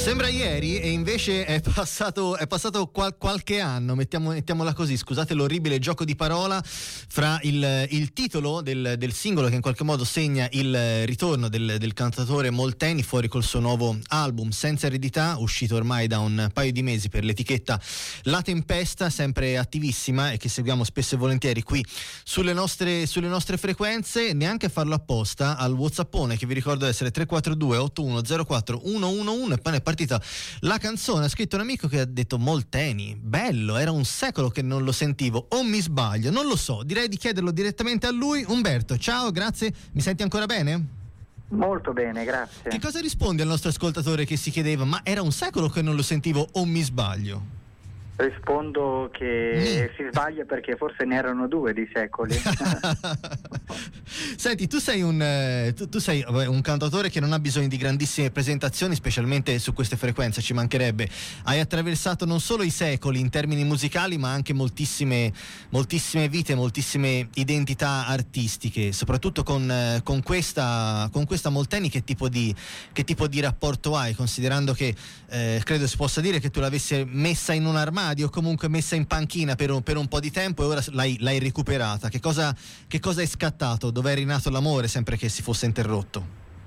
Sembra ieri e invece è passato qualche anno, mettiamola così, scusate l'orribile gioco di parola fra il titolo del singolo che in qualche modo segna il ritorno del cantatore Molteni fuori col suo nuovo album Senza eredità, uscito ormai da un paio di mesi per l'etichetta La Tempesta, sempre attivissima e che seguiamo spesso e volentieri qui sulle nostre frequenze, neanche a farlo apposta al WhatsAppone che vi ricordo essere 342 8104 111 e poi è partita la canzone. Ha scritto un amico che ha detto Molteni, bello, era un secolo che non lo sentivo, o mi sbaglio, non lo so, direi di chiederlo direttamente a lui. Umberto, ciao, grazie, mi senti ancora bene? Molto bene, grazie. Che cosa rispondi al nostro ascoltatore che si chiedeva ma era un secolo che non lo sentivo o mi sbaglio? Rispondo che si sbaglia perché forse ne erano 2 di secoli. Senti, tu sei un cantautore che non ha bisogno di grandissime presentazioni, specialmente su queste frequenze, ci mancherebbe. Hai attraversato non solo i secoli in termini musicali, ma anche moltissime vite, moltissime identità artistiche, soprattutto con questa Molteni. Che tipo di rapporto hai, considerando che credo si possa dire che tu l'avessi messa in un armadio o comunque messa in panchina per un po' di tempo e ora l'hai recuperata? Che cosa è scattato? Dove è rinato l'amore sempre che si fosse interrotto?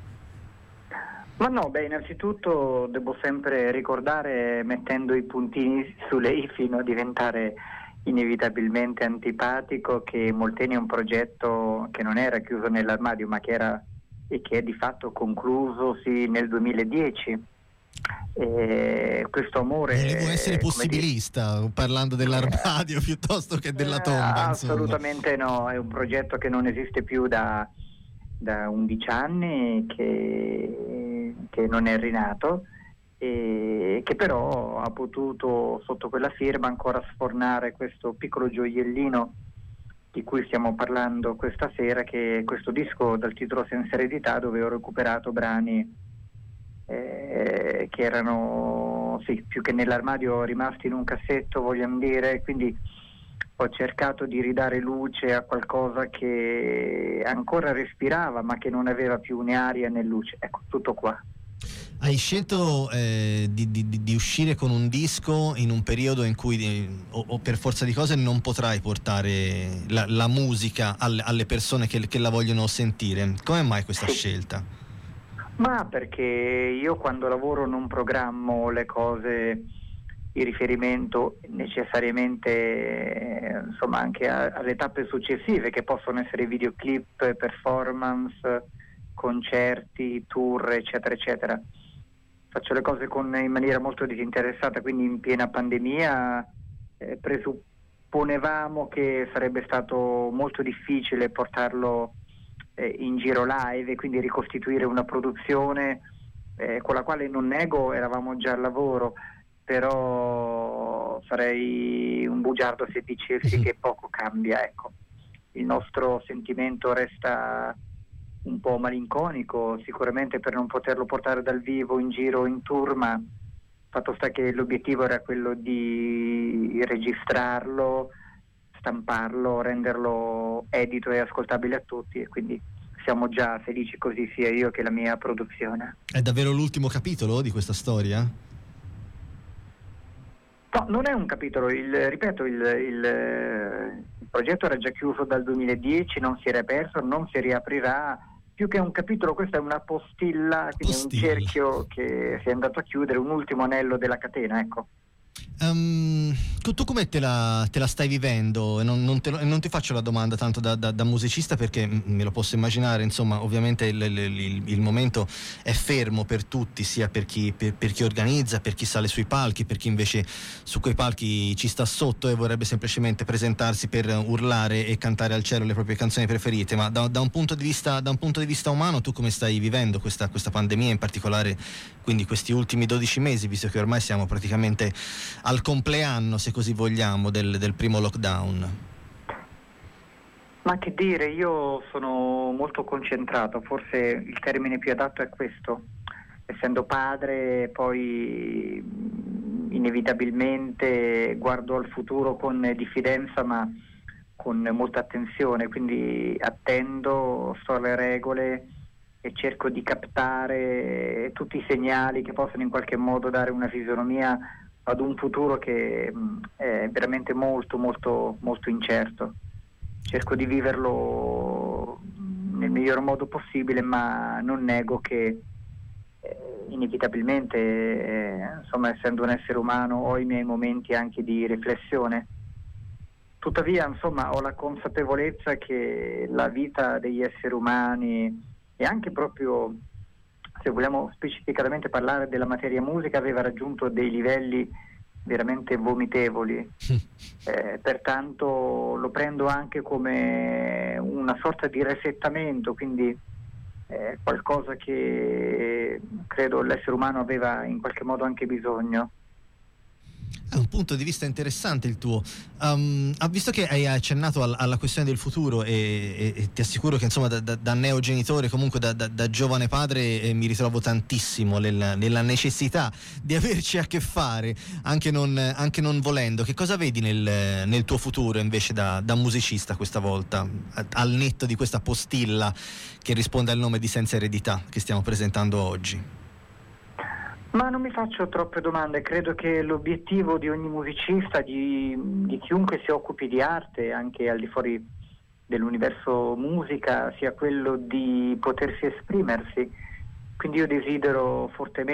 Ma no, innanzitutto devo sempre ricordare, mettendo i puntini sulle i fino a diventare inevitabilmente antipatico, che Molteni è un progetto che non era chiuso nell'armadio, ma che era e che è di fatto conclusosi nel 2010. Questo amore volevo essere possibilista parlando dell'armadio piuttosto che della tomba, assolutamente no, è un progetto che non esiste più da 11 anni, che non è rinato e che però ha potuto sotto quella firma ancora sfornare questo piccolo gioiellino di cui stiamo parlando questa sera, che è questo disco dal titolo Senza eredità, dove ho recuperato brani che erano più che nell'armadio rimasti in un cassetto, vogliamo dire, quindi ho cercato di ridare luce a qualcosa che ancora respirava ma che non aveva più né aria né luce. Ecco, tutto qua. Hai scelto di uscire con un disco in un periodo in cui o per forza di cose non potrai portare la musica alle persone che la vogliono sentire. Come mai questa scelta? Ma perché io quando lavoro non programmo le cose in riferimento necessariamente anche alle tappe successive, che possono essere videoclip, performance, concerti, tour, eccetera eccetera. Faccio le cose in maniera molto disinteressata, quindi in piena pandemia presupponevamo che sarebbe stato molto difficile portarlo in giro live e quindi ricostituire una produzione con la quale, non nego, eravamo già al lavoro, però sarei un bugiardo se dicessi che poco cambia. Ecco, il nostro sentimento resta un po' malinconico, sicuramente per non poterlo portare dal vivo in giro in tour, ma fatto sta che l'obiettivo era quello di registrarlo, stamparlo, renderlo edito e ascoltabile a tutti, e quindi siamo già felici così, sia io che la mia produzione. È davvero l'ultimo capitolo di questa storia? No, non è un capitolo, ripeto, il progetto era già chiuso dal 2010, non si era perso, non si riaprirà. Più che un capitolo, questa è una postilla, quindi un cerchio che si è andato a chiudere, un ultimo anello della catena, ecco. Tu come te la stai vivendo? Non ti faccio la domanda tanto da musicista, perché me lo posso immaginare, insomma, ovviamente il momento è fermo per tutti, sia per chi organizza, per chi sale sui palchi, per chi invece su quei palchi ci sta sotto e vorrebbe semplicemente presentarsi per urlare e cantare al cielo le proprie canzoni preferite. Ma da un punto di vista umano, tu come stai vivendo questa pandemia, in particolare quindi questi ultimi 12 mesi, visto che ormai siamo praticamente al compleanno, se così vogliamo, del primo lockdown? Ma che dire, io sono molto concentrato, forse il termine più adatto è questo. Essendo padre, poi inevitabilmente guardo al futuro con diffidenza, ma con molta attenzione, quindi attendo, sto alle regole, e cerco di captare tutti i segnali che possono in qualche modo dare una fisionomia ad un futuro che è veramente molto molto molto incerto. Cerco di viverlo nel miglior modo possibile, ma non nego che inevitabilmente, insomma, essendo un essere umano, ho i miei momenti anche di riflessione. Tuttavia, insomma, ho la consapevolezza che la vita degli esseri umani, e anche proprio, se vogliamo specificatamente parlare della materia musica, aveva raggiunto dei livelli veramente vomitevoli. Pertanto lo prendo anche come una sorta di resettamento, quindi qualcosa che credo l'essere umano aveva in qualche modo anche bisogno. È un punto di vista interessante il tuo. Visto che hai accennato alla questione del futuro e ti assicuro che insomma da neogenitore, comunque da giovane padre, mi ritrovo tantissimo nella necessità di averci a che fare, anche non volendo. Che cosa vedi nel tuo futuro invece da musicista questa volta, al netto di questa postilla che risponde al nome di Senza Eredità che stiamo presentando oggi? Ma non mi faccio troppe domande, credo che l'obiettivo di ogni musicista, di chiunque si occupi di arte, anche al di fuori dell'universo musica, sia quello di potersi esprimersi. Quindi io desidero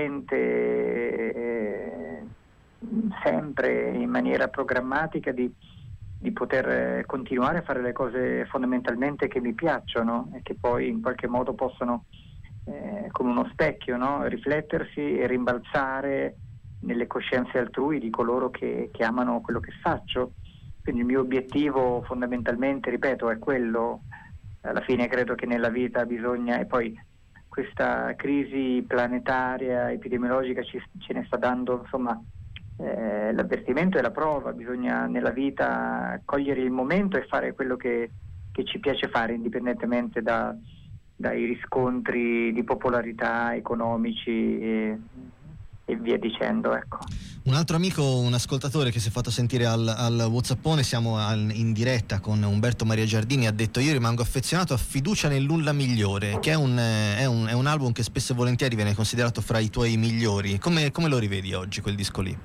fortemente, sempre in maniera programmatica, di poter continuare a fare le cose fondamentalmente che mi piacciono e che poi in qualche modo possono, come uno specchio, no? Riflettersi e rimbalzare nelle coscienze altrui di coloro che amano quello che faccio. Quindi il mio obiettivo fondamentalmente, ripeto, è quello. Alla fine credo che nella vita bisogna, e poi questa crisi planetaria, epidemiologica ce ne sta dando, insomma, l'avvertimento e la prova. Bisogna nella vita cogliere il momento e fare quello che ci piace fare, indipendentemente dai riscontri di popolarità economici e via dicendo, ecco. Un altro amico, un ascoltatore che si è fatto sentire al WhatsAppone, siamo in diretta con Umberto Maria Giardini, ha detto: io rimango affezionato a Fiducia nel nulla migliore, che è un album che spesso e volentieri viene considerato fra i tuoi migliori. Come lo rivedi oggi quel disco lì?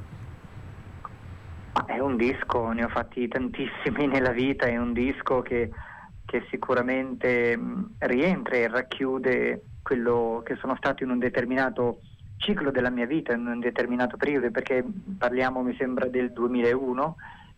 È un disco, ne ho fatti tantissimi nella vita, è un disco che sicuramente rientra e racchiude quello che sono stato in un determinato ciclo della mia vita, in un determinato periodo, perché parliamo, mi sembra, del 2001,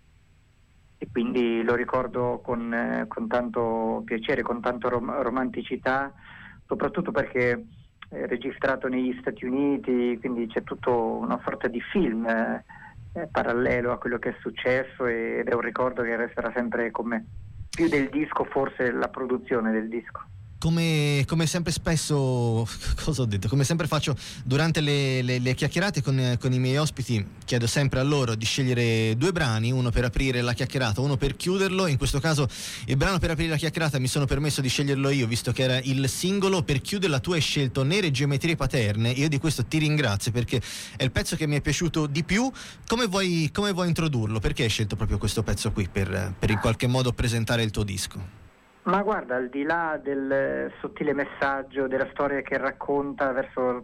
e quindi lo ricordo con tanto piacere, con tanta romanticità, soprattutto perché è registrato negli Stati Uniti, quindi c'è tutto una sorta di film parallelo a quello che è successo, ed è un ricordo che resterà sempre con me. Più del disco, forse la produzione del disco. Come sempre spesso, cosa ho detto? Come sempre faccio durante le chiacchierate con i miei ospiti, chiedo sempre a loro di scegliere 2 brani, uno per aprire la chiacchierata, uno per chiuderlo. In questo caso il brano per aprire la chiacchierata mi sono permesso di sceglierlo io, visto che era il singolo. Per chiuderla tu hai scelto Nere Geometrie Paterne. Io di questo ti ringrazio, perché è il pezzo che mi è piaciuto di più. Come vuoi introdurlo? Perché hai scelto proprio questo pezzo qui per in qualche modo presentare il tuo disco? Ma guarda, al di là del sottile messaggio della storia che racconta verso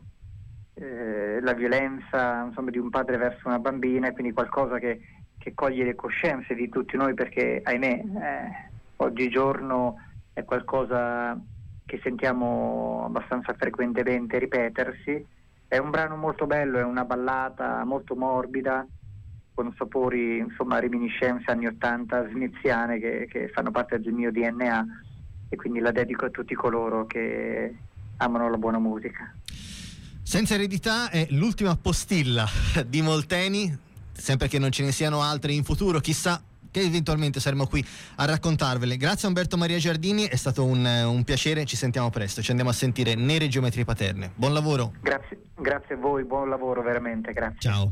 la violenza, insomma, di un padre verso una bambina, e quindi qualcosa che coglie le coscienze di tutti noi, perché ahimè oggigiorno è qualcosa che sentiamo abbastanza frequentemente ripetersi. È un brano molto bello, è una ballata molto morbida, con sapori, insomma, reminiscenze anni 80 smiziane che fanno parte del mio DNA, e quindi la dedico a tutti coloro che amano la buona musica. Senza Eredità è l'ultima postilla di Molteni, sempre che non ce ne siano altre in futuro, chissà che eventualmente saremo qui a raccontarvele. Grazie a Umberto Maria Giardini, è stato un piacere, ci sentiamo presto, ci andiamo a sentire Nere Geometrie Paterne. Buon lavoro. Grazie a voi, buon lavoro veramente, grazie. Ciao.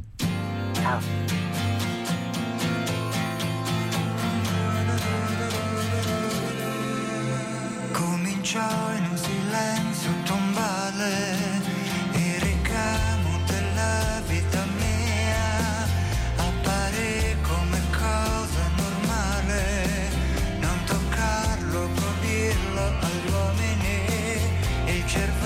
Cominciò in un silenzio tombale il ricamo della vita mia, appare come cosa normale non toccarlo, proibirlo agli uomini, il cervello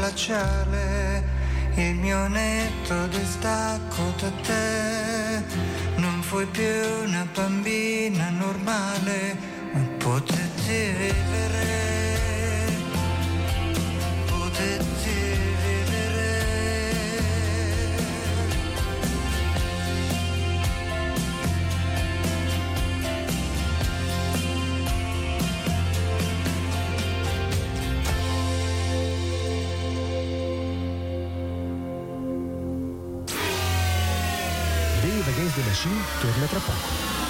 glaciale, il mio netto distacco da te. Non fui più una bambina normale, ma potetti vivere, potetti vivere. Dave Against the Machine torna tra poco.